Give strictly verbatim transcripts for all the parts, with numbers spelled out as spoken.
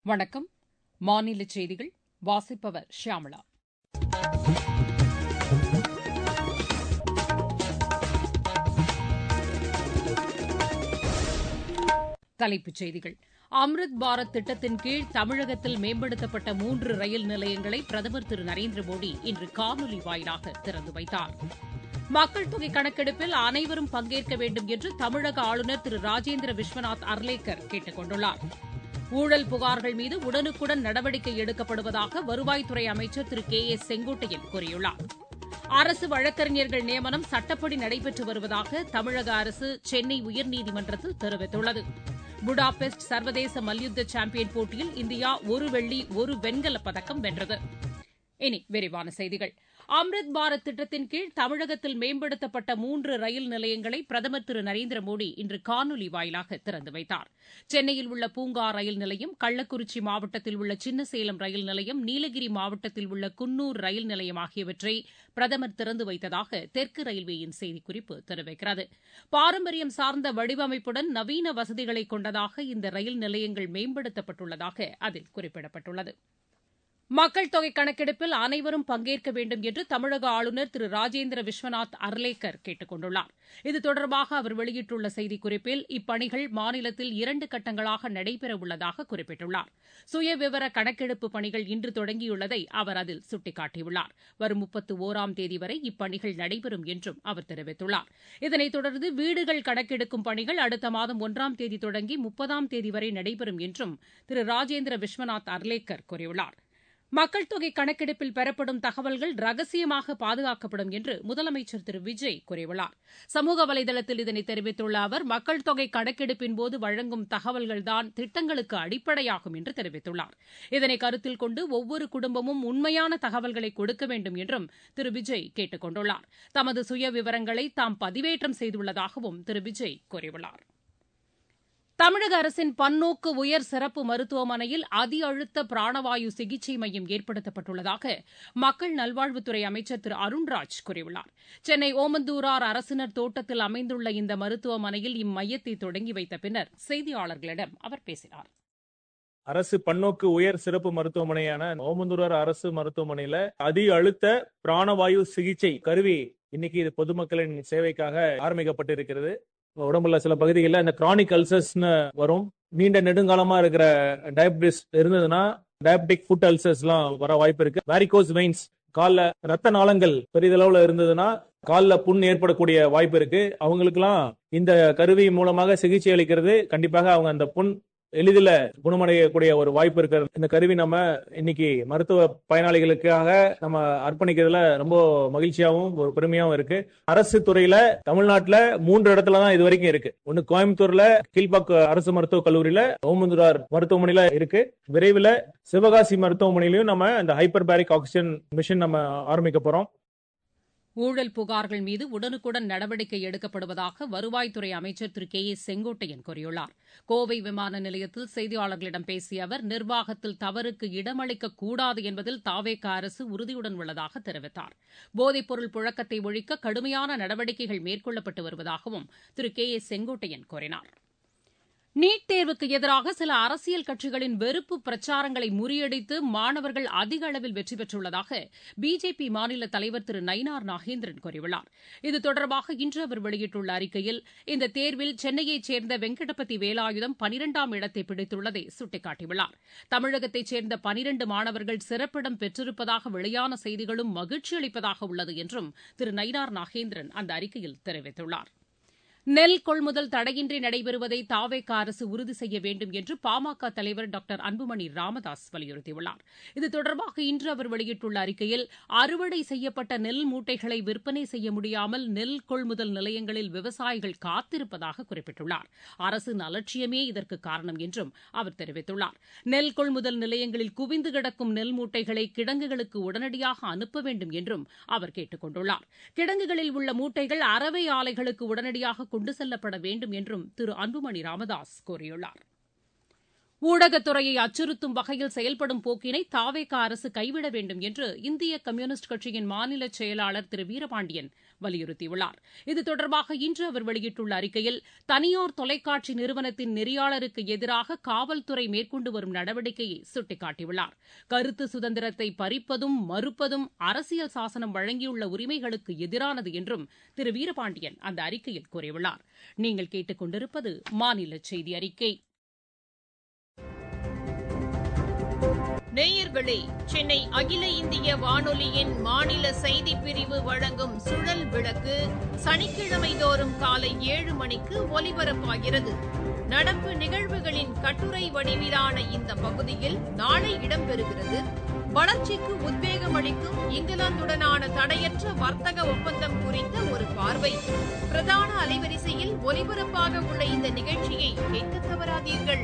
வணக்கம். மாநில செய்திகள் வாசிப்பவர் ஷியாமளா. தலைப்புச் செய்திகள். அம்ருத் பாரத் திட்டத்தின் கீழ் தமிழகத்தில் மேம்படுத்தப்பட்ட மூன்று ரயில் நிலையங்களை பிரதமர் திரு நரேந்திர மோடி இன்று காணொலி வாயிலாக திறந்து வைத்தார். மக்கள் தொகை கணக்கெடுப்பில் அனைவரும் பங்கேற்க வேண்டும் என்று தமிழக ஆளுநர் திரு ராஜேந்திர விஸ்வநாத் அர்லேக்கர் கேட்டுக் கொண்டுள்ளார். ஊழல் புகார்கள் மீது உடனுக்குடன் நடவடிக்கை எடுக்கப்படுவதாக வருவாய்த்துறை அமைச்சர் திரு கே ஏ செங்கோட்டையன் கூறியுள்ளார். அரசு வழக்கறிஞர்கள் நியமனம் சட்டப்படி நடைபெற்று வருவதாக தமிழக அரசு சென்னை உயர்நீதிமன்றத்தில் தெரிவித்துள்ளது. புடாபெஸ்ட் சர்வதேச மல்யுத்த சாம்பியன் போட்டியில் இந்தியா ஒரு வெள்ளி ஒரு வெண்கலப் பதக்கம் வென்றது. இனி விரிவான செய்திகள். அம்ருத் பாரத் திட்டத்தின் கீழ் தமிழகத்தில் மேம்படுத்தப்பட்ட மூன்று ரயில் நிலையங்களை பிரதமர் திரு நரேந்திர மோடி இன்று காணொலி வாயிலாக திறந்து வைத்தார். சென்னையில் உள்ள பூங்கா ரயில் நிலையம், கள்ளக்குறிச்சி மாவட்டத்தில் உள்ள சின்னசேலம் ரயில் நிலையம், நீலகிரி மாவட்டத்தில் உள்ள குன்னூர் ரயில் நிலையம் ஆகியவற்றை பிரதமர் திறந்து வைத்ததாக தெற்கு ரயில்வேயின் செய்திக்குறிப்பு தெரிவிக்கிறது. பாரம்பரியம் சார்ந்த வடிவமைப்புடன் நவீன வசதிகளை கொண்டதாக இந்த ரயில் நிலையங்கள் மேம்படுத்தப்பட்டுள்ளதாக அதில் குறிப்பிடப்பட்டுள்ளது. மக்கள் தொகை கணக்கெடுப்பில் அனைவரும் பங்கேற்க வேண்டும் என்று தமிழக ஆளுநர் திரு ராஜேந்திர விஸ்வநாத் அர்லேக்கர் கேட்டுக் கொண்டுள்ளார். இது தொடர்பாக அவர் வெளியிட்டுள்ள செய்திக்குறிப்பில் இப்பணிகள் மாநிலத்தில் இரண்டு கட்டங்களாக நடைபெறவுள்ளதாக குறிப்பிட்டுள்ளார். சுயவிவர கணக்கெடுப்பு பணிகள் இன்று தொடங்கியுள்ளதை அவர் அதில் சுட்டிக்காட்டியுள்ளார். வரும் முப்பத்து ஒராம் தேதி வரை இப்பணிகள் நடைபெறும் என்றும் அவர் தெரிவித்துள்ளார். இதனைத் தொடர்ந்து வீடுகள் கணக்கெடுக்கும் பணிகள் அடுத்த மாதம் ஒன்றாம் தேதி தொடங்கி முப்பதாம் தேதி வரை நடைபெறும் என்றும் திரு ராஜேந்திர விஸ்வநாத் அர்லேக்கர் கூறியுள்ளார். மக்கள் தொகை கணக்கெடுப்பில் பெறப்படும் தகவல்கள் ரகசியமாக பாதுகாக்கப்படும் என்று முதலமைச்சர் திரு விஜய் கூறியுள்ளார். சமூக வலைதளத்தில் இதனை தெரிவித்துள்ள அவர், மக்கள் தொகை கணக்கெடுப்பின்போது வழங்கும் தகவல்கள்தான் திட்டங்களுக்கு அடிப்படையாகும் என்று தெரிவித்துள்ளார். இதனை கருத்தில் கொண்டு ஒவ்வொரு குடும்பமும் உண்மையான தகவல்களை கொடுக்க வேண்டும் என்றும் திரு விஜய் கேட்டுக் கொண்டுள்ளார். தமது சுய விவரங்களை தாம் பதிவேற்றம் செய்துள்ளதாகவும் திரு விஜய் கூறியுள்ளார். தமிழக அரசின் பன்னோக்கு உயர் சிறப்பு மருத்துவமனையில் அதி அழுத்த பிராணவாயு சிகிச்சை மையம் ஏற்படுத்தப்பட்டுள்ளதாக மக்கள் நல்வாழ்வுத்துறை அமைச்சர் திரு அருண்ராஜ் கூறியுள்ளார். சென்னை ஓமந்தூரார் அரசினர் தோட்டத்தில் அமைந்துள்ள இந்த மருத்துவமனையில் இம்மையத்தை தொடங்கி வைத்த பின்னர் செய்தியாளர்களிடம் அவர் பேசினார். அரசு பன்னோக்கு உயர் சிறப்பு மருத்துவமனையான ஓமந்தூரார் அரசு மருத்துவமனையில அதி அழுத்த பிராணவாயு சிகிச்சை கருவி இன்னைக்கு இது பொதுமக்களின் சேவைக்காக ஆரம்பிக்கப்பட்டிருக்கிறது. உடம்புல சில பகுதிகளில் இந்த கிரானிக் அல்சர்ஸ்னு வரும். நீண்ட நெடுங்காலமா இருக்கிற டயபிட்டிஸ் இருந்ததுன்னா டயபெட்டிக் ஃபுட் அல்சர்ஸ் எல்லாம் வர வாய்ப்பு இருக்கு. வாரிகோஸ் வெயின்ஸ், கால்ல ரத்த நாளங்கள் பெரிதளவுல இருந்ததுன்னா காலில் புண் ஏற்படக்கூடிய வாய்ப்பு இருக்கு. அவங்களுக்கு எல்லாம் இந்த கருவி மூலமாக சிகிச்சை அளிக்கிறது கண்டிப்பாக அவங்க அந்த புண் எளிதில் குணமடையக்கூடிய ஒரு வாய்ப்பு இருக்கிறது. இந்த கருவி நம்ம இன்னைக்கு மருத்துவ பயனாளிகளுக்காக நம்ம அர்ப்பணிக்கிறதுல ரொம்ப மகிழ்ச்சியாகவும் ஒரு பெருமையாகவும் இருக்கு. அரசு துறையில தமிழ்நாட்டில் மூன்று இடத்துல தான் இது வரைக்கும் இருக்கு. ஒன்னு கோயம்புத்தூர்ல கீழ்பாக்கு அரசு மருத்துவக் கல்லூரியில ஓமந்தூரார் மருத்துவமனையில இருக்கு. விரைவில் சிவகாசி மருத்துவமனையிலும் நம்ம இந்த ஹைப்பர் பேரிக் ஆக்சிஜன் மிஷின் நம்ம ஆரம்பிக்க போறோம். ஊழல் புகார்கள் மீது உடனுக்குடன் நடவடிக்கை எடுக்கப்படுவதாக வருவாய்த்துறை அமைச்சர் திரு கே ஏ செங்கோட்டையன் கூறியுள்ளார். கோவை விமான நிலையத்தில் செய்தியாளர்களிடம் பேசிய அவர், நிர்வாகத்தில் தவறுக்கு இடமளிக்கக்கூடாது என்பதில் தாவேக அரசு உறுதியுடன் உள்ளதாக தெரிவித்தார். போதைப்பொருள் புழக்கத்தை ஒழிக்க கடுமையான நடவடிக்கைகள் மேற்கொள்ளப்பட்டு வருவதாகவும் திரு கே ஏ செங்கோட்டையன் கூறினார். நீட் தேர்வுக்கு எதிராக சில அரசியல் கட்சிகளின் வெறுப்பு பிரச்சாரங்களை முறியடித்து மாணவர்கள் அதிக அளவில் வெற்றி பெற்றுள்ளதாக பிஜேபி மாநில தலைவர் திரு நயினார் நாகேந்திரன் கூறியுள்ளார். இது தொடர்பாக இன்று அவர் வெளியிட்டுள்ள அறிக்கையில், இந்த தேர்வில் சென்னையைச் சேர்ந்த வெங்கடபதி வேலாயுதம் பனிரெண்டாம் இடத்தை பிடித்துள்ளதை சுட்டிக்காட்டியுள்ளார். தமிழகத்தைச் சேர்ந்த பனிரண்டு மாணவர்கள் சிறப்பிடம் பெற்றிருப்பதாக வெளியான செய்திகளும் மகிழ்ச்சி அளிப்பதாக உள்ளது என்றும் திரு நயினார் நாகேந்திரன் அந்த அறிக்கையில் தெரிவித்துள்ளார். நெல் கொள்முதல் தடையின்றி நடைபெறுவதை தாவேக அரசு உறுதி செய்ய வேண்டும் என்று பாமக தலைவர் டாக்டர் அன்புமணி ராமதாஸ் வலியுறுத்தியுள்ளார். இது தொடர்பாக இன்று அவர் வெளியிட்டுள்ள அறிக்கையில், அறுவடை செய்யப்பட்ட நெல் மூட்டைகளை விற்பனை செய்ய முடியாமல் நெல் கொள்முதல் நிலையங்களில் விவசாயிகள் காத்திருப்பதாக குறிப்பிட்டுள்ளார். அரசின் அலட்சியமே இதற்கு காரணம் என்றும் அவர் தெரிவித்துள்ளார். நெல் கொள்முதல் நிலையங்களில் குவிந்து கிடக்கும் நெல் மூட்டைகளை கிடங்குகளுக்கு உடனடியாக அனுப்ப வேண்டும் என்றும் அவர் கேட்டுக் கொண்டுள்ளார். கிடங்குகளில் உள்ள மூட்டைகள் அரவை ஆலைகளுக்கு உடனடியாக கொண்டு செல்லப்பட வேண்டும் என்றும் திரு அன்புமணி ராமதாஸ் கூறியுள்ளார். ஊடகத்துறையை அச்சுறுத்தும் வகையில் செயல்படும் போக்கினை தாவேகா அரசு கைவிட வேண்டும் என்று இந்திய கம்யூனிஸ்ட் கட்சியின் மாநில செயலாளர் திரு வீரபாண்டியன் வலியுறுத்தியுள்ளார். இது தொடர்பாக இன்று அவர் வெளியிட்டுள்ள அறிக்கையில், தனியார் தொலைக்காட்சி நிறுவனத்தின் நெறியாளருக்கு எதிராக காவல்துறை மேற்கொண்டு வரும் நடவடிக்கையை சுட்டிக்காட்டியுள்ளார். கருத்து சுதந்திரத்தை பறிப்பதும் மறுப்பதும் அரசியல் சாசனம் வழங்கியுள்ள உரிமைகளுக்கு எதிரானது என்றும் திரு வீரபாண்டியன் அந்த அறிக்கையில் கூறியுள்ளார். நீங்கள் கேட்டுக் கொண்டிருப்பது மாநில செய்தி அறிக்கை. நேயர்களே, சென்னை அகில இந்திய வானொலியின் மாநில செய்திப் பிரிவு வழங்கும் சுழல் விளக்கு சனிக்கிழமை தோறும் காலை ஏழு மணிக்கு ஒலிபரப்பாகிறது. நடப்பு நிகழ்வுகளின் கட்டுரை வடிவிலான இந்த பகுதியில் நாளை இடம்பெறுகிறது. வளர்ச்சிக்கு உத்வேகம் அளிக்கும் இங்கிலாந்துடனான தடையற்ற வர்த்தக ஒப்பந்தம் குறித்த ஒரு பார்வை. பிரதான அலைவரிசையில் ஒலிபரப்பாக உள்ள இந்த நிகழ்ச்சியை கேட்க தவறாதீர்கள்.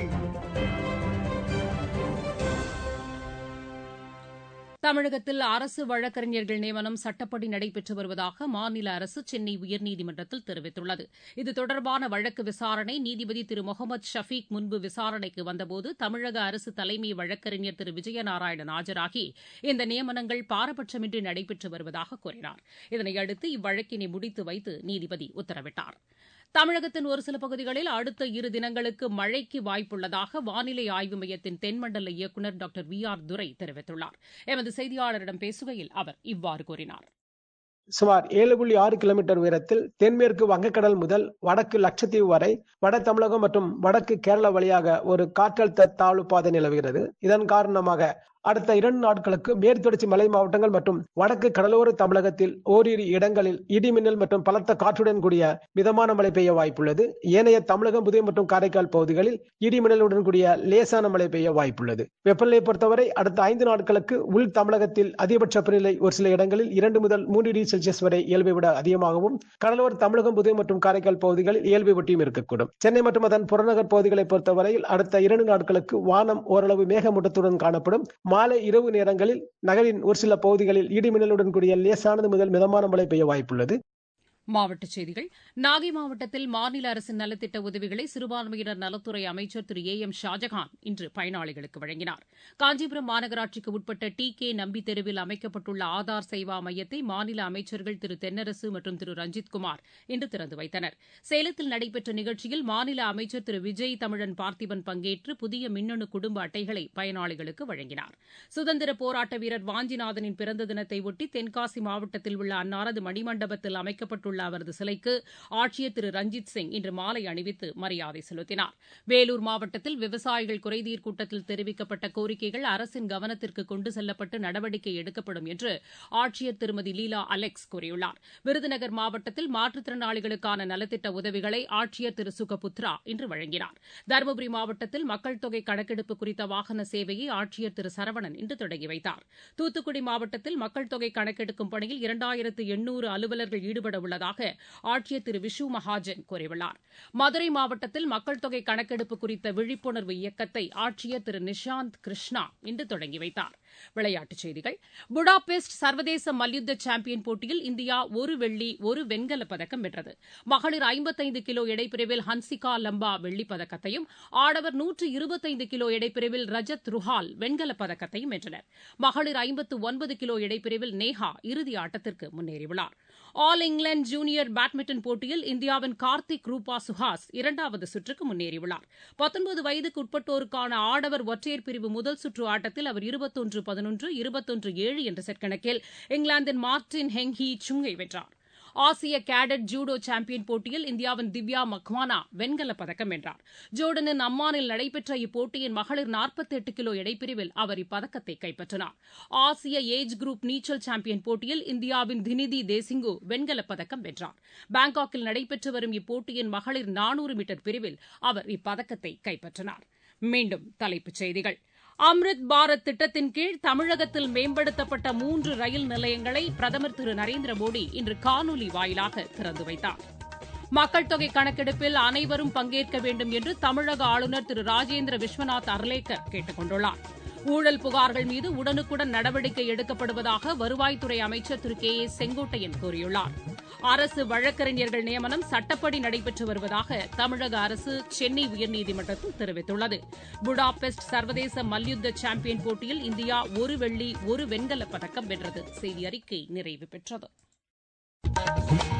தமிழகத்தில் அரசு வழக்கறிஞர்கள் நியமனம் சட்டப்படி நடைபெற்று வருவதாக மாநில அரசு சென்னை உயர்நீதிமன்றத்தில் தெரிவித்துள்ளது. இது தொடர்பான வழக்கு விசாரணை நீதிபதி திரு முகமது ஷபீக் முன்பு விசாரணைக்கு வந்தபோது தமிழக அரசு தலைமை வழக்கறிஞர் திரு விஜயநாராயணன் ஆஜராகி இந்த நியமனங்கள் பாரபட்சமின்றி நடைபெற்று வருவதாக கூறினார். இதனையடுத்து இவ்வழக்கினை முடித்து வைத்து நீதிபதி உத்தரவிட்டார். தமிழகத்தின் ஒரு சில பகுதிகளில் அடுத்த இரு தினங்களுக்கு மழைக்கு வாய்ப்புள்ளதாக வானிலை ஆய்வு மையத்தின் தென்மண்டல இயக்குநர் டாக்டர் வி ஆர் துரை தெரிவித்துள்ளார். எமது செய்தியாளரிடம் பேசுகையில் அவர் இவ்வாறு கூறினார். சுமார் ஏழு புள்ளி ஆறு கிலோமீட்டர் உயரத்தில் தென்மேற்கு வங்கக்கடல் முதல் வடக்கு லட்சத்தீவு வரை வட தமிழகம் மற்றும் வடக்கு கேரளா வழியாக ஒரு காற்றழுத்த தாழ்வு பாதை நிலவுகிறது. இதன் காரணமாக அடுத்த இரண்டு நாட்களுக்கு மேற்குத்தொடர்ச்சி மலை மாவட்டங்கள் மற்றும் வடக்கு கடலோர தமிழகத்தில் ஓரிரு இடங்களில் இடிமின்னல் மற்றும் பலத்த காற்றுடன் கூடிய மிதமான மழை பெய்ய வாய்ப்புள்ளது. ஏனைய தமிழகம், புதுவை மற்றும் காரைக்கால் பகுதிகளில் இடிமின்னலுடன் கூடிய லேசான மழை பெய்ய வாய்ப்புள்ளது. வெப்பநிலையை பொறுத்தவரை அடுத்த ஐந்து நாட்களுக்கு உள் தமிழகத்தில் அதிகபட்ச வெப்பநிலை ஒரு சில இடங்களில் இரண்டு முதல் மூன்று டிகிரி செல்சியஸ் வரை இயல்பை விட அதிகமாகவும், கடலோர தமிழகம், புதுவை மற்றும் காரைக்கால் பகுதிகளில் இயல்பை ஒட்டியும் இருக்கக்கூடும். சென்னை மற்றும் அதன் புறநகர் பகுதிகளை பொறுத்தவரையில் அடுத்த இரண்டு நாட்களுக்கு வானம் ஓரளவு மேகமூட்டத்துடன் காணப்படும். மாலை இரவு நேரங்களில் நகரின் ஒரு சில பகுதிகளில் இடிமின்னலுடன் கூடிய லேசானது முதல் மிதமான மழை பெய்ய வாய்ப்புள்ளது. மாவட்டச் செய்திகள். நாகை மாவட்டத்தில் மாநில அரசின் நலத்திட்ட உதவிகளை சிறுபான்மையினர் நலத்துறை அமைச்சர் திரு ஏ எம் ஷாஜகான் இன்று பயனாளிகளுக்கு வழங்கினார். காஞ்சிபுரம் மாநகராட்சிக்கு உட்பட்ட டி கே நம்பி தெருவில் அமைக்கப்பட்டுள்ள ஆதார் சேவா மையத்தை மாநில அமைச்சர்கள் திரு தென்னரசு மற்றும் திரு ரஞ்சித்குமார் இன்று திறந்து வைத்தனர். சேலத்தில் நடைபெற்ற நிகழ்ச்சியில் மாநில அமைச்சர் திரு விஜய் தமிழன் பார்த்திபன் பங்கேற்று புதிய மின்னணு குடும்ப அட்டைகளை பயனாளிகளுக்கு வழங்கினார். சுதந்திர போராட்ட வீரர் வாஞ்சிநாதனின் பிறந்த தினத்தை ஒட்டி தென்காசி மாவட்டத்தில் உள்ள அன்னாரது மணிமண்டபத்தில் அமைக்கப்பட்டுள்ள அவரது சிலைக்கு ஆட்சியர் திரு ரஞ்சித் சிங் இன்று மாலை அணிவித்து மரியாதை செலுத்தினார். வேலூர் மாவட்டத்தில் விவசாயிகள் குறைதீர் கூட்டத்தில் தெரிவிக்கப்பட்ட கோரிக்கைகள் அரசின் கவனத்திற்கு கொண்டு செல்லப்பட்டு நடவடிக்கை எடுக்கப்படும் என்று ஆட்சியர் திருமதி லீலா அலெக்ஸ் கூறியுள்ளார். விருதுநகர் மாவட்டத்தில் மாற்றுத்திறனாளிகளுக்கான நலத்திட்ட உதவிகளை ஆட்சியர் திரு சுகபுத்ரா இன்று வழங்கினார். தருமபுரி மாவட்டத்தில் மக்கள் தொகை கணக்கெடுப்பு குறித்த வாகன சேவையை ஆட்சியர் திரு சரவணன் இன்று தொடங்கி வைத்தார். தூத்துக்குடி மாவட்டத்தில் மக்கள் தொகை கணக்கெடுக்கும் பணியில் இரண்டாயிரத்து எண்ணூறு அலுவலர்கள் ஈடுபட உள்ளதாக ஆட்சியர் திரு விஷு மகாஜன் கூறியுள்ளார். மதுரை மாவட்டத்தில் மக்கள் தொகை கணக்கெடுப்பு குறித்த விழிப்புணர்வு இயக்கத்தை ஆட்சியர் திரு நிஷாந்த் கிருஷ்ணா இன்று தொடங்கி வைத்தார். விளையாட்டுச் செய்திகள். புடாபெஸ்ட் சர்வதேச மல்யுத்த சாம்பியன் போட்டியில் இந்தியா ஒரு வெள்ளி ஒரு வெண்கலப் பதக்கம் வென்றது. மகளிர் ஐம்பத்தைந்து கிலோ எடைப்பிரிவில் ஹன்சிகா லம்பா வெள்ளிப் பதக்கத்தையும், ஆடவர் நூற்று இருபத்தைந்து கிலோ எடைப்பிரிவில் ரஜத் ருஹால் வெண்கலப் பதக்கத்தையும் வென்றனர். மகளிர் ஐம்பத்து ஒன்பது கிலோ எடைப்பிரிவில் நேஹா இறுதி ஆட்டத்திற்கு முன்னேறியுள்ளார். ஆல் இங்கிலாந்து ஜூனியர் பேட்மிண்டன் போட்டியில் இந்தியாவின் கார்த்திக் ரூபா சுஹாஸ் இரண்டாவது சுற்றுக்கு முன்னேறியுள்ளார். பத்தொன்பது வயதுக்கு உட்பட்டோருக்கான ஆடவர் ஒற்றையர் பிரிவு முதல் சுற்று ஆட்டத்தில் அவர் இருபத்தொன்று பதினொன்று இருபத்தொன்று ஏழு என்ற செட் கணக்கில் இங்கிலாந்தின் மார்டின் ஹெங்ஹி சுங்கை வென்றார். ஆசிய கேடட் ஜூடோ சாம்பியன் போட்டியில் இந்தியாவின் திவ்யா மக்வானா வெண்கலப் பதக்கம் வென்றார். ஜோர்டனின் அம்மானில் நடைபெற்ற இப்போட்டியின் மகளிர் நாற்பத்தெட்டு கிலோ எடைப்பிரிவில் அவர் இப்பதக்கத்தை கைப்பற்றினார். ஆசிய ஏஜ் குரூப் நீச்சல் சாம்பியன் போட்டியில் இந்தியாவின் தினிதி தேசிங்கு வெண்கலப் பதக்கம் வென்றார். பாங்காக்கில் நடைபெற்று வரும் இப்போட்டியின் மகளிர் நானூறு மீட்டர் பிரிவில் அவர் இப்பதக்கத்தை கைப்பற்றினார். மீண்டும் தலைப்புச் செய்திகள். அம்ரித் பாரத் திட்டத்தின் கீழ் தமிழகத்தில் மேம்படுத்தப்பட்ட மூன்று ரயில் நிலையங்களை பிரதமர் திரு நரேந்திர மோடி இன்று காணொலி வாயிலாக திறந்து வைத்தார். மக்கள் தொகை கணக்கெடுப்பில் அனைவரும் பங்கேற்க வேண்டும் என்று தமிழக ஆளுநர் திரு ராஜேந்திர விஸ்வநாத் அர்லேக்கர் கேட்டுக் கொண்டுள்ளார். ஊழல் புகார்கள் மீது உடனுக்குடன் நடவடிக்கை எடுக்கப்படுவதாக வருவாய்த்துறை அமைச்சர் திரு கே ஏ செங்கோட்டையன் கூறியுள்ளார். அரசு வழக்கறிஞர்கள் நியமனம் சட்டப்படி நடைபெற்று வருவதாக தமிழக அரசு சென்னை உயர்நீதிமன்றத்தில் தெரிவித்துள்ளது. புடாபெஸ்ட் சர்வதேச மல்யுத்த சாம்பியன் போட்டியில் இந்தியா ஒரு வெள்ளி ஒரு வெண்கலப் பதக்கம் வென்றது. செய்தி அறிக்கை நிறைவு பெற்றது.